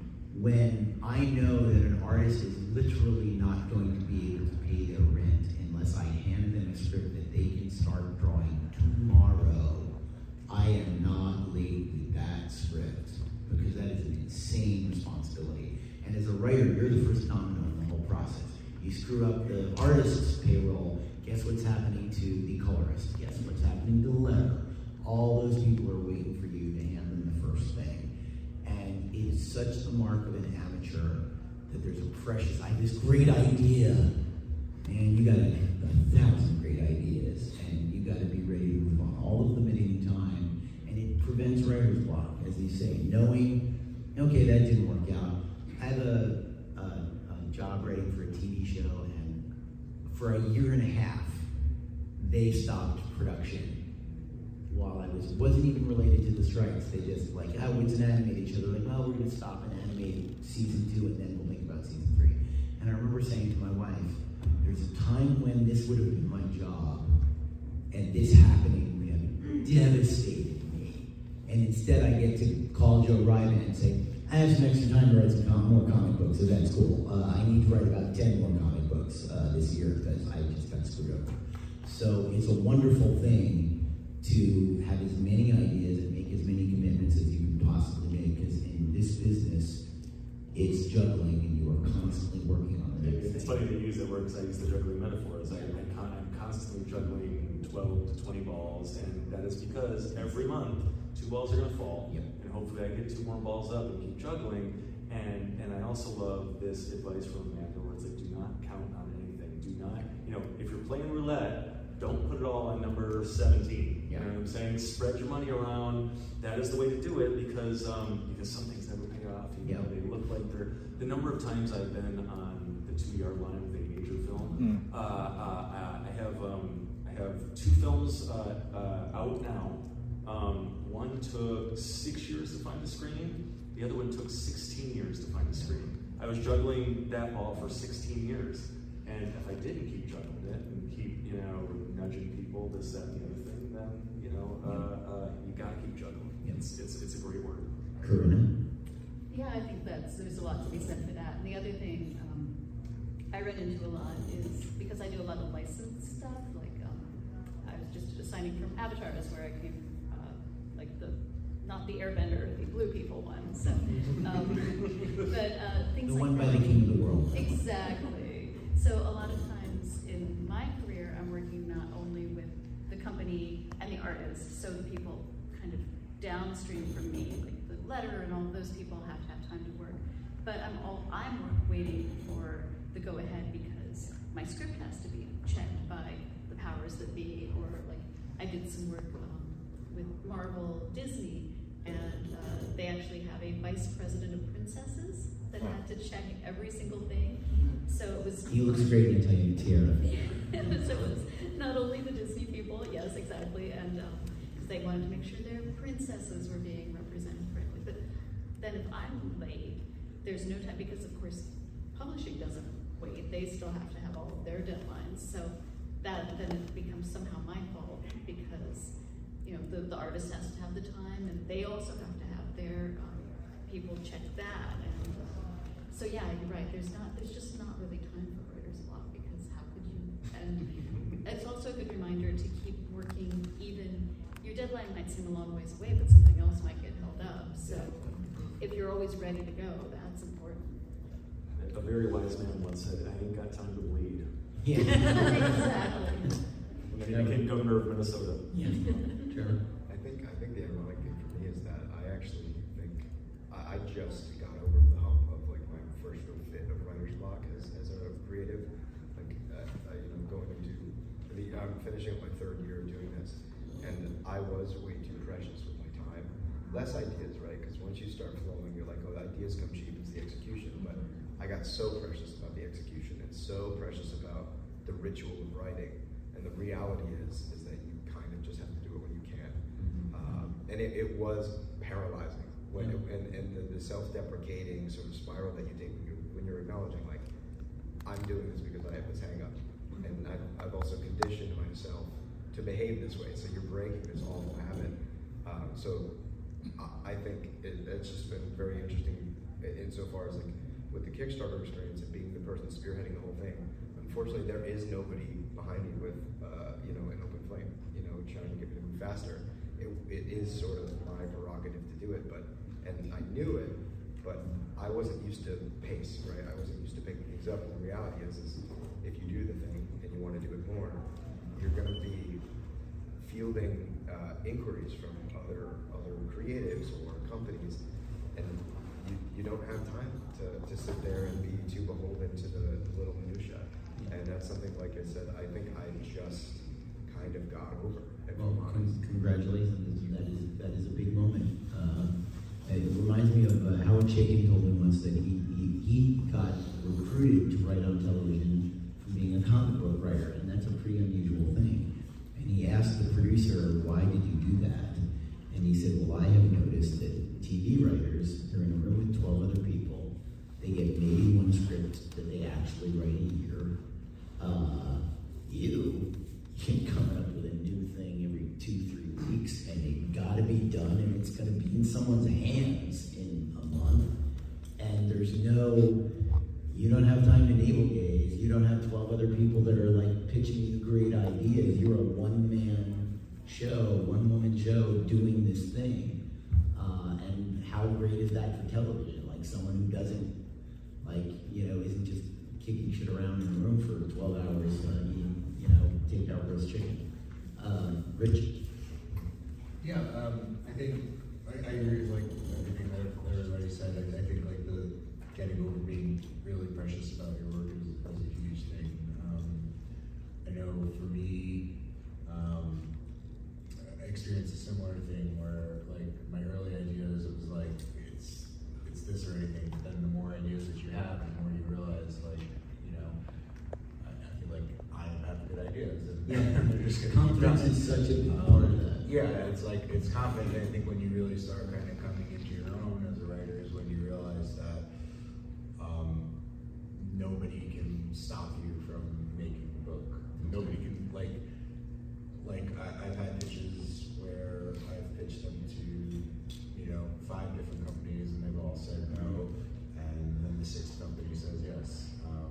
When I know that an artist is literally not going to be able to pay their rent unless I hand them a script that they can start drawing tomorrow, I am not late with that script because that is an insane responsibility. And as a writer, you're the first domino in the whole process. You screw up the artist's payroll, guess what's happening to the colorist? Guess what's happening to the letterer? All those people are waiting for you to hand them the first thing. And it is such the mark of an amateur that there's a precious, I have this great idea. And you got a, a thousand great ideas, and you got to be ready to move on all of them at any time. And it prevents writer's block, as you say, knowing, okay, that didn't work out. I have a, a, a job writing for a T V show, and for a year and a half, they stopped production while I was, wasn't even related to the strikes. They just like, oh, it's an animated show. They're like, well, we're going to stop and animate season two, and then we'll think about season three. And I remember saying to my wife, there's a time when this would have been my job, and this happening would have devastated me. And instead I get to call Joe Ryman and say, I have some extra time to write some com- more comic books, so that's cool. Uh, I need to write about ten more comic books uh, this year because I just got screwed up. So it's a wonderful thing to have as many ideas and make as many commitments as you can possibly make, because in this business, it's juggling and you are constantly working on the next It's thing. funny that you use that word because I use the juggling metaphor. As I, I con- I'm constantly juggling twelve to twenty balls, and that is because every month, two balls are going to fall, Yep. and hopefully I get two more balls up and keep juggling. And and I also love this advice from Amanda where it's like, do not count on anything. Do not, you know, if you're playing roulette, don't put it all on number seventeen. You know what I'm saying? Spread your money around. That is the way to do it because um, because some things never pay off. You know, Yeah. they look like they're. The number of times I've been on the two-yard line with a major film, Mm. uh, uh, I have um, I have two films uh, uh, out now. Um, one took six years to find a screen. The other one took sixteen years to find a screen. I was juggling that ball for sixteen years, and if I didn't keep juggling it and keep, you know, nudging people, this, that, and the other thing, then you know, uh, uh, you gotta keep juggling. It's it's it's a great word. Karuna? Yeah, I think that's, there's a lot to be said for that. And the other thing um, I run into a lot is, because I do a lot of licensed stuff, like um, I was just signing from Avatar is where I came, uh, like the, not the Airbender, the Blue People one. So, um, but uh, things The like one by that. the king of the world. Exactly. So a lot of times in my career, I'm working not only with the company and the artist, so the people kind of downstream from me, like the letter and all of those people have to have time to work. But I'm all I'm waiting for the go ahead because my script has to be checked by the powers that be, or like I did some work um, with Marvel Disney, and uh, they actually have a vice president of princesses that had to check every single thing. So it was. He looks great in Tiny Tiara. So it was not only the Disney people, yes, exactly, and um, they wanted to make sure their princesses were being represented correctly. But then if I'm late, there's no time, because of course publishing doesn't wait. They still have to have all of their deadlines. So that then it becomes somehow my fault, because you know the, the artist has to have the time, and they also have to have their um, people check that. And uh, so yeah, you're right. There's not. There's just not really time for writer's block, because how could you? And it's also a good reminder to keep working. Even your deadline might seem a long ways away, but something else might get held up. So if you're always ready to go, that's important. A very wise man once said, "I ain't got time to bleed." Yeah. Exactly. When he became governor of Minnesota. Yeah. Trevor? I think I think the ironic thing for me is that I actually think I, I just got over the hump of like my first real fit of writer's block as, as a creative. Like uh, I, you know, going into the, I'm finishing up my third year of doing this, and I was way too precious with my time. Less ideas, right? Because once you start flowing, you're like, oh, the ideas come cheap. It's the execution. But I got so precious about the execution and so precious about the ritual of writing. And the reality is, is that you kind of just have to do it when you can. Um, and it, it was paralyzing when and, and the, the self-deprecating sort of spiral that you take when you're, when you're acknowledging, like, I'm doing this because I have this hang up. And I've, I've also conditioned myself to behave this way. So you're breaking this awful habit. Um, so I think it, it's just been very interesting insofar as, like, with the Kickstarter experience and being the person spearheading the whole thing. Unfortunately, there is nobody behind you with, uh, you know, an open flame, you know, trying to get me to move faster. It, it is sort of my prerogative to do it, but, and I knew it, but I wasn't used to pace, right? I wasn't used to picking things up, and the reality is, is if you do the thing and you want to do it more, you're going to be fielding uh, inquiries from other other creatives or companies, and you, you don't have time to, to sit there and be too beholden to the little minutia. And that's something, like I said, I think I just kind of got over. If Well, I'm honest. con- congratulations. That is that is a big moment. Uh, it reminds me of uh, Howard Chaykin told me once that he, he he got recruited to write on television from being a comic book writer, and that's a pretty unusual thing. And he asked the producer, "Why did you do that?" And he said, "Well, I have noticed that T V writers, they're in a room with twelve other people. They get maybe one script that they actually write a year. Uh, you can come up with a new thing every two, three weeks, and it got to be done, and it's going to be in someone's hands in a month. And there's no, you don't have time to navel gaze. You don't have twelve other people that are like pitching you great ideas. You're a one-man show, one-woman show doing this thing. Uh, and how great is that for television? Like someone who doesn't, like, you know, isn't just kicking shit around in the room for twelve hours, uh, eating, you know, takeout roast chicken. Uh, Rich? Yeah, um, I think I, I agree with like everything that everybody said. I, I think like the getting over being really precious about your work is, is a huge thing. Um, I know for me, um, I experienced a similar thing where like my early ideas, it was like it's it's this or anything. But then the more ideas that you have, the more you realize like you know I, I feel like I have good ideas and Yeah. they're just gonna keep Confidence coming. is such a big part of that. Yeah, it's like it's confident. I think when you really start kind of coming into your own as a writer is when you realize that um, nobody can stop you from making a book. Nobody can like like I, I've had pitches where I've pitched them to you know five different companies and they've all said no, and then the sixth company says yes. Um,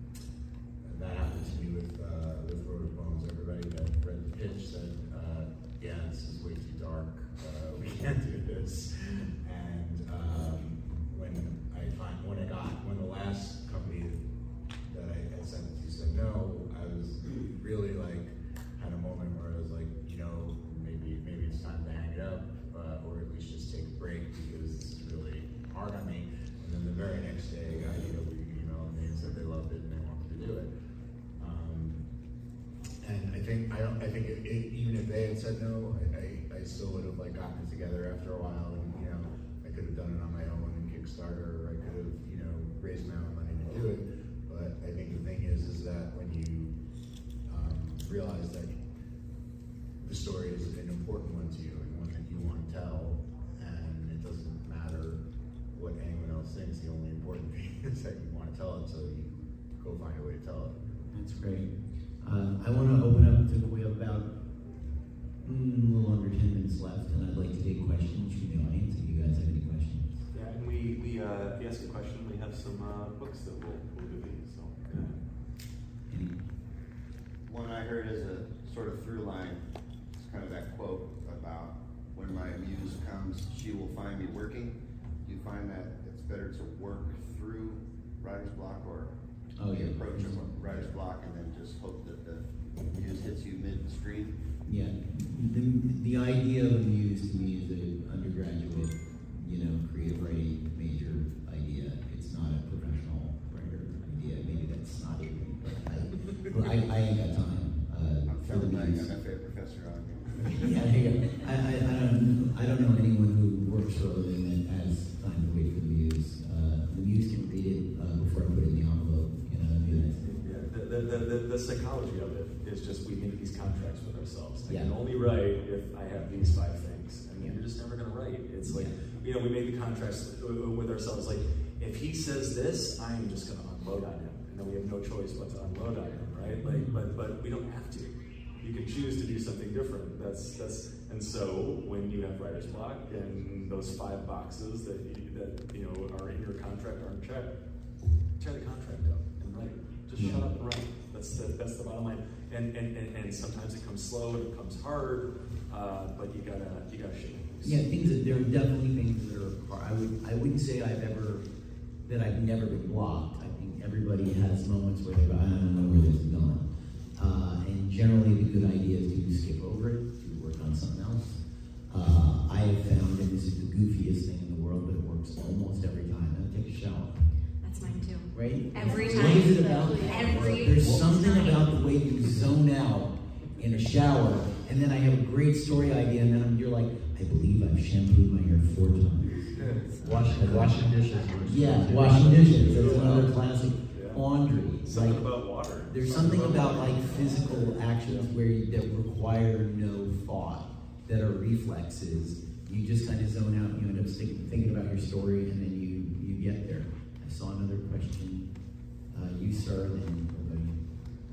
and that happened to me with uh, with Road of Bones. Everybody that read the pitch said. Uh, yeah, this is way too dark, uh, we can't do this. And um, when I find, when I got, when the last company that I had sent it to said no, I was really like, had a moment where I was like, you know, maybe maybe it's time to hang it up, uh, or at least just take a break because this is really hard on me. And then the very next day, I got an email and they said they loved it and they wanted to do it. And I think I don't. I think it, it, even if they had said no, I, I, I still would have like gotten it together after a while, and you know, I could have done it on my own in Kickstarter, or I could have you know raised my own money to do it. But I think the thing is, is that when you um, realize that the story is an important one to you and one that you want to tell, and it doesn't matter what anyone else thinks. The only important thing is that you want to tell it, so you go find a way to tell it. That's great. Uh, I want to open up to, we have about mm, a little under ten minutes left, and I'd like to take questions from the audience if you guys have any questions. Yeah, and we, we uh, if you ask a question, we have some uh, books that we'll, we'll give you. So, yeah. Any? One I heard as a sort of through line, it's kind of that quote about when my muse comes, she will find me working. Do you find that it's better to work through writer's block, or Oh, the yeah. approach of writer's block and then just hope that the muse hits you midstream? Yeah, the, the idea of a muse to me is an undergraduate, you know, creative writing major idea. It's not a professional writer idea. Maybe that's not even, but I, I, I ain't got time uh, I'm for the telling my muse. M F A professor on you. Yeah, I, I, I don't, I don't know anyone who works for a living that has time to wait for the muse. Uh, the muse can read it uh, before I put it in the envelope. You know, I mean, Yeah, the, the, the, the psychology of it is just we make these contracts with ourselves. I Yeah. can only write if I have these five things, and you're just never going to write. It's like Yeah. you know, we made the contrast with ourselves, like, if he says this, I am just going to unload on him. And then we have no choice but to unload on him, right? Like, but but we don't have to. You can choose to do something different. That's that's and so when you have writer's block and those five boxes that you, that you know are in your contract aren't checked, tear the contract up and write. Just Yeah. shut up and write. That's the that's the bottom line. And and, and, and sometimes it comes slow and it comes hard, uh, but you gotta you gotta shake it loose. Yeah, things that there are definitely things that are. I would I wouldn't say I've ever that I've never been blocked. I think everybody has moments where they go, I don't know where this is going. Uh, and generally, the good idea is to skip over it, to work on something else. Uh, I have found, and this is the goofiest thing in the world, but it works almost every time. I take a shower, That's mine too. right? Every What time. is it about? Every There's something time. about the way you zone out in a shower, and then I have a great story idea, and then I'm, you're like, I believe I've shampooed my hair four times. Washing, washing dishes. Yeah, washing dishes. That's another classic. Yeah. Laundry. Something Like, about water. there's something about like physical actions where you, that require no thought, that are reflexes. You just kind of zone out. You end up thinking, thinking about your story, and then you you get there. I saw another question. Uh, you, sir, then we'll go you.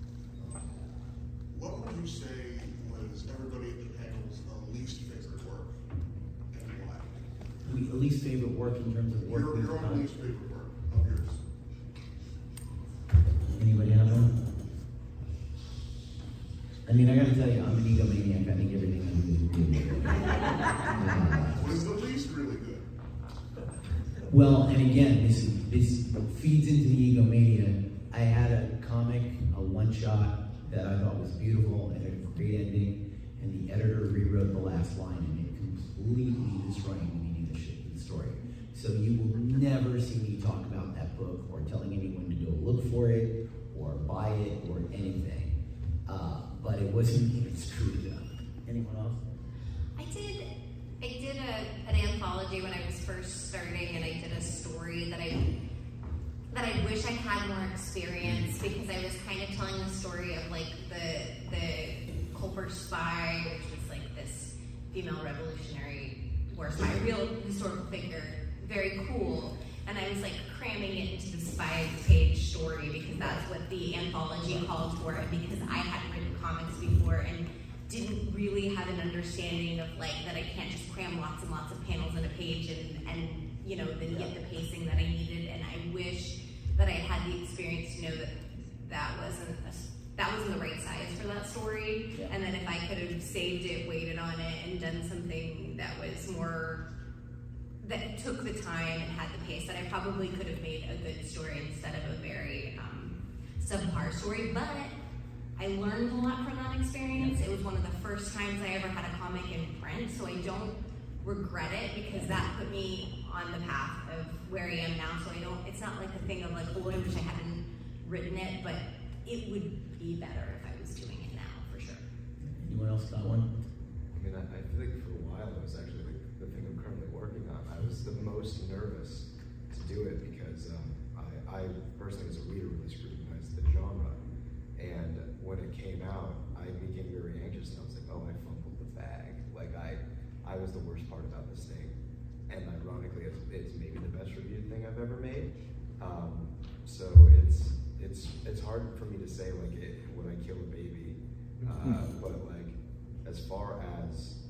What would you say was everybody at the panel's uh, least favorite work, and why? We, least favorite work in terms of work. Your, we've your done. own least favorite work of yours. Anybody have one? I mean, I gotta tell you, I'm an egomaniac. I think everything I do is good. Uh, Was the least really good? Well, and again, this this feeds into the egomania. I had a comic, a one shot that I thought was beautiful and had a great ending, and the editor rewrote the last line, and it completely destroyed the meaning of the, shit, the story. So you will never see me talk about that book or telling anyone to go look for it or buy it or anything. Uh, but it wasn't even screwed up. Anyone else? I did. I did a, an anthology when I was first starting, and I did a story that I that I wish I had more experience because I was kind of telling the story of like the the Culper Spy, which was like this female revolutionary war spy, real historical figure, very cool. And I was like cramming it into this five-page story because that's what the anthology called for, and because I hadn't written comics before and didn't really have an understanding of like that I can't just cram lots and lots of panels in a page and, and you know then get the pacing that I needed. And I wish that I had the experience to know that that wasn't a, that wasn't the right size for that story, Yeah. and that if I could have saved it, waited on it, and done something that was more that took the time and had the pace, that I probably could have made a good story instead of a very um, subpar story. But I learned a lot from that experience. It was one of the first times I ever had a comic in print, so I don't regret it because that put me on the path of where I am now. So I don't, it's not like a thing of like, oh, I wish I hadn't written it, but it would be better if I was doing it now, for sure. Anyone else got one? I mean, I, I feel like for a while it was actually the, the thing I'm currently working on. I was the most nervous to do it because um, I, I personally, as a reader, really scrutinized the genre. And when it came out, I became very anxious, and I was like, oh, I fumbled the bag. Like, I, I was the worst part about this thing. And ironically, it's, it's maybe the best reviewed thing I've ever made. Um, so it's it's it's hard for me to say, like, it, when I kill a baby. Uh, but, like, as far as,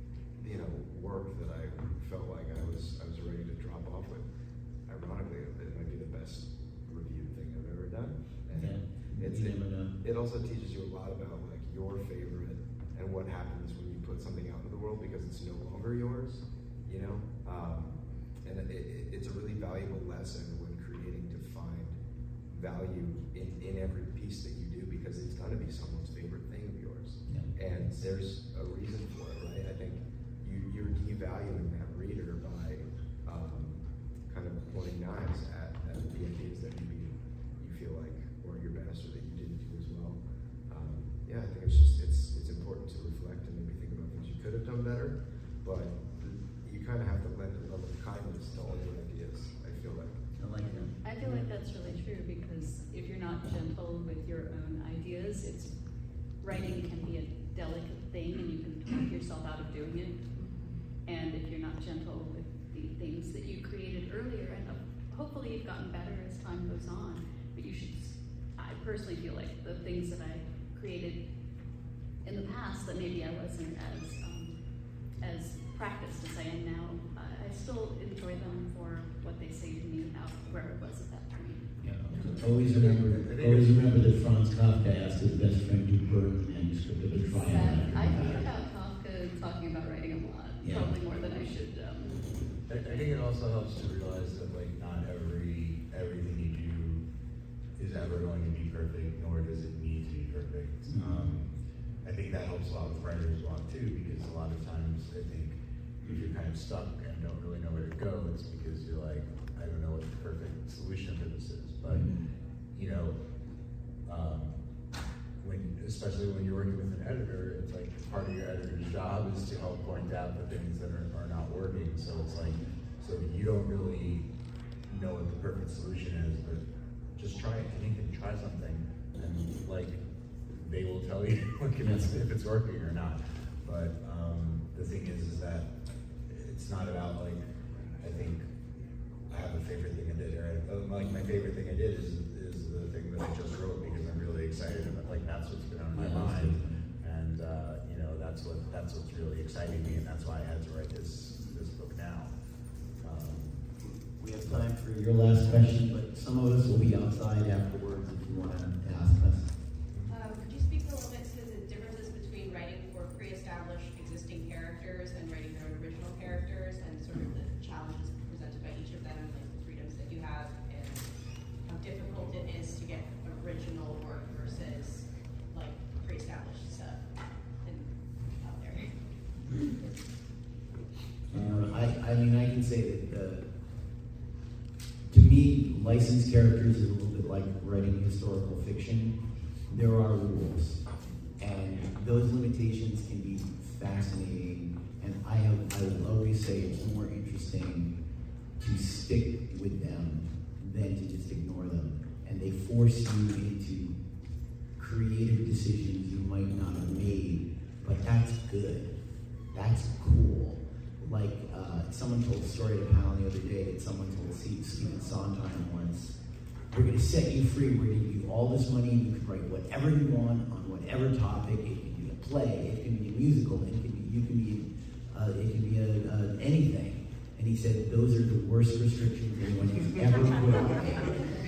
you know, work that I felt like I was I was ready to drop off with, ironically, it, it might be the best reviewed thing I've ever done. And Yeah. it's, You it, never know. it also teaches you a lot about like your favorite and what happens when you put something out into the world because it's no longer yours, you know. Um, and it, it, it's a really valuable lesson when creating to find value in, in every piece that you do because it's going to be someone's favorite thing of yours, Yeah. and there's a reason for it, right? I think you, you're devaluing that reader by um, kind of pointing knives at, at the ideas that maybe you feel like weren't your best or that you didn't do as well. Um, yeah, I think it's just it's it's important to reflect and maybe think about things you could have done better, but you kind of have to lend a level of kindness to all your ideas. I feel like. I like that. I feel like that's really true because if you're not gentle with your own ideas, it's writing can be a delicate thing and you can talk yourself out of doing it. And if you're not gentle with the things that you created earlier, and uh, hopefully you've gotten better as time goes on. But you should, I personally feel like the things that I created in the past that maybe I wasn't as um, as practiced as I am now, I, I still enjoy them for what they say to me about where I was at that point. Yeah. Always remember, always remember that Franz Kafka asked his best friend to burn the manuscript of the trial. I think about Kafka talking about writing a lot, Yeah. probably more than I should. Um, I, I think it also helps to realize that like not every everything you do is ever going to be perfect, nor does it need to be perfect. Mm-hmm. Um, I think that helps a lot with writer's block too, because a lot of times I think if you're kind of stuck and don't really know where to go, it's because you're like, I don't know what the perfect solution for this is. But you know, um, when especially when you're working with an editor, it's like part of your editor's job is to help point out the things that are, are not working. So it's like, so you don't really know what the perfect solution is, but just try it. Anything, try something, and like they will tell you if it's, if it's working or not. But um, the thing is, is that it's not about like, I think I have a favorite thing I did, or I, like my favorite thing I did is is the thing that I just wrote because I'm really excited about. Like that's what's been on my Yeah, mind, and uh, you know that's what that's what's really exciting me, and that's why I had to write this this book now. Um, We have time for your last question, but some of us will be outside afterwards if you want to ask us. Um, could you speak a little bit to the differences between writing for pre-established existing characters and writing your own original characters, and sort of the challenges presented by each of them, like the freedoms that you have, and how difficult it is to get original work versus like pre-established stuff and out there? Um, I, I mean, I can say that uh, to me, licensed characters is a little bit like writing historical fiction. There are rules, and those limitations can be fascinating. And I have, I will always say it's more interesting to stick with them than to just ignore them. And they force you into creative decisions you might not have made, but that's good. That's cool. Like, uh, someone told a story at a panel the other day that someone told Steve, Stephen Sondheim once, we're going to set you free, we're going to give you all this money, and you can write whatever you want on whatever topic. It can be a play, it can be a musical, it can be, you can be, uh, it can be a, a, anything. And he said, those are the worst restrictions anyone has ever put on me.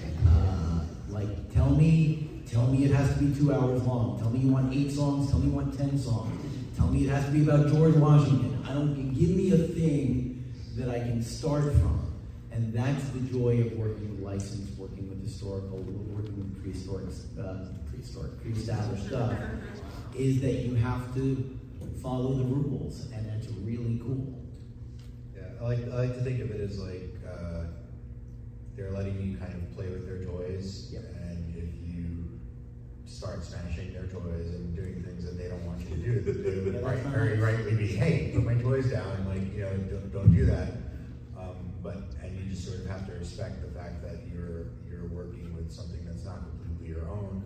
Uh, like, tell me, tell me it has to be two hours long. Tell me you want eight songs, tell me you want ten songs. Tell me it has to be about George Washington. I don't, give me a thing that I can start from. And that's the joy of working with licensed, working with historical, working with prehistoric, uh, prehistoric, pre-established stuff, is that you have to follow the rules, and that's really cool. Yeah, I like, I like to think of it as like, uh, they're letting you kind of play with their toys, Yep. and if you start smashing their toys and doing things that they don't want you to do, they would Yeah, right, that's very nice. rightly be, hey, put my toys down, like, you know, don't, don't do that. Um, but, and you just sort of have to respect the fact that you're, you're working with something that's not completely your own,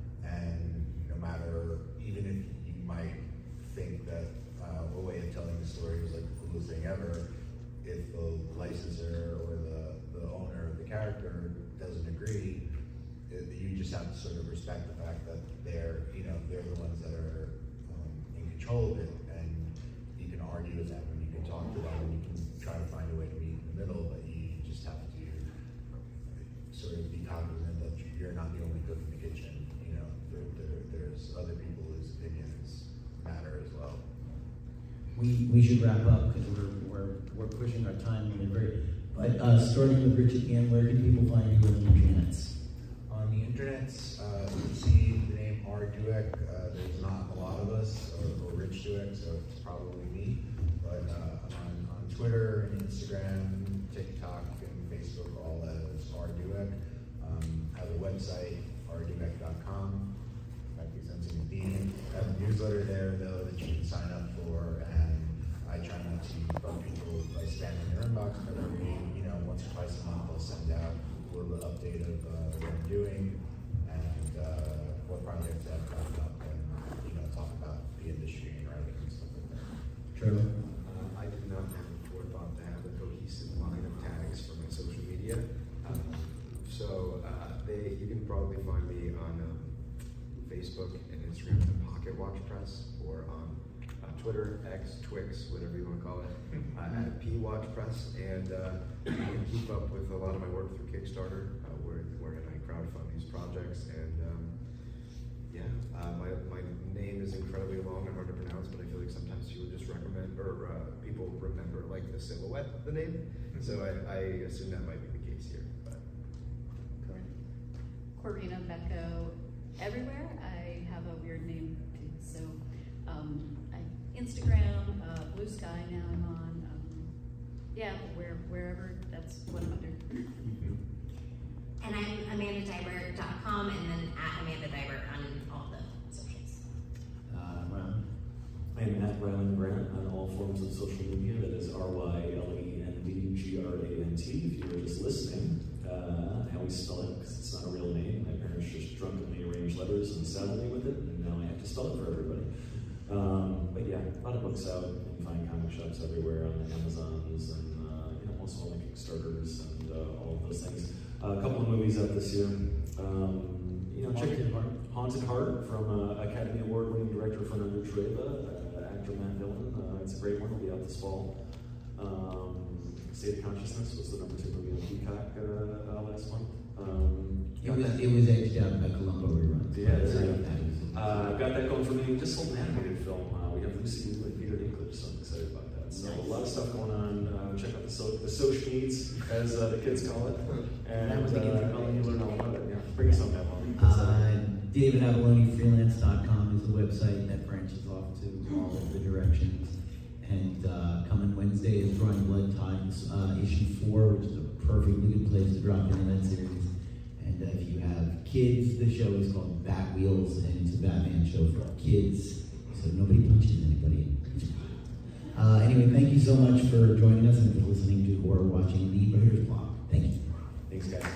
and no matter, even if you might think that uh, a way of telling the story was like the coolest thing ever, if the licensor or the, the owner of the character doesn't agree, it, you just have to sort of respect the fact that they're, you know, they're the ones that are um, in control of it, and you can argue with them, and you can talk to them, and you can try to find a way to meet in the middle, but you just have to sort of be cognizant that you're not the only cook in the kitchen. You know, there, there, there's other people whose opinions matter as well. We, we should wrap up because we're, we're, we're pushing our time limit very. But uh, starting with Rich again, where can people find you on the internets? On the internets, uh, you see the name R. Dweck. Uh, there's not a lot of us, or, or Rich Dweck, so it's probably me. But uh, I'm on, on Twitter and Instagram, TikTok, and Facebook, all as R. Dweck. Um, I have a website, r dweck dot com. Might be sensing a theme. I have a newsletter there, though, that you can sign up for, and I try not to bug people by spamming their inbox, but every, you know, once or twice a month I'll send out a little update of uh, what I'm doing and uh, what projects I've gotten up, and, you know, talk about the industry and writing and stuff like that. Trevor? Uh, I did not have the forethought to have a cohesive Facebook and Instagram at Pocket Watch Press, or on uh, Twitter, X, Twix, whatever you want to call it, uh, at P Watch Press. And uh, you can keep up with a lot of my work through Kickstarter, uh, where, where I crowdfund these projects. And um, yeah, uh, my, my name is incredibly long and hard to pronounce, but I feel like sometimes people just recommend, or uh, people remember like the silhouette of the name. So I, I assume that might be the case here. But. Corina Becco everywhere. I have a weird name too. So um, I, Instagram, uh, Blue Sky now I'm on. Um, yeah, where, wherever, that's what I'm under. And I'm Amanda Dibert dot com and then at Amanda Dibert on all the socials. Uh, Ron. I'm at Rylan Grant on all forms of social media. That is R Y L E N D G R A N T. If you were just listening, uh, I always spell it because it's not a real name. My parents just drunkenly arranged letters and saddled me with it, and now I have to spell it for everybody. Um, but yeah, a lot of books out. You can find comic shops everywhere on the Amazons and uh, you know, also on the Kickstarters and uh, all of those things. Uh, a couple of movies out this year. Um, you know, check Haunted Heart. Haunted Heart from uh, Academy Award-winning director Fernando Trueba, uh, actor Matt Dillon. Uh, it's a great one. It'll be out this fall. Um, State of Consciousness was the number two movie on Peacock uh, uh, last month. Um, It was, it was edged out by Columbo reruns. Yeah, there so you go. that was- Uh, got that going for me. We just sold an animated film. Uh, we have Lucy Liu and Peter Dinklage, so I'm excited about that. So a lot of stuff going on. Uh, check out the so the social needs, as uh, the kids call it. And That was the kids uh, call it. you learn all about it. Yeah, bring us some that one. Uh, David Avalone Freelance dot com is the website that branches off to all of the directions. And uh, coming Wednesday is Drawing Blood Times uh, issue four, which is a perfectly good place to drop into that series. And uh, if you have kids, the show is called Bat Wheels, and it's a Batman show for kids. So nobody punches anybody. Uh, anyway, thank you so much for joining us and for listening to or watching the Writers Blog. Thank you. Thanks, guys.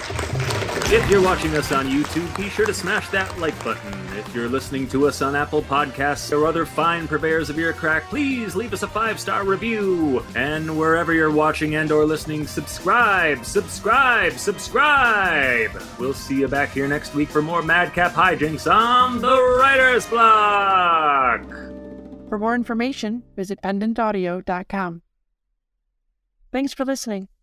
If you're watching us on YouTube, be sure to smash that like button. If you're listening to us on Apple Podcasts or other fine purveyors of ear crack, please leave us a five-star review. And wherever you're watching and or listening, subscribe, subscribe, subscribe. We'll see you back here next week for more Madcap hijinks on the Writer's Block. For more information, visit pendant audio dot com. Thanks for listening.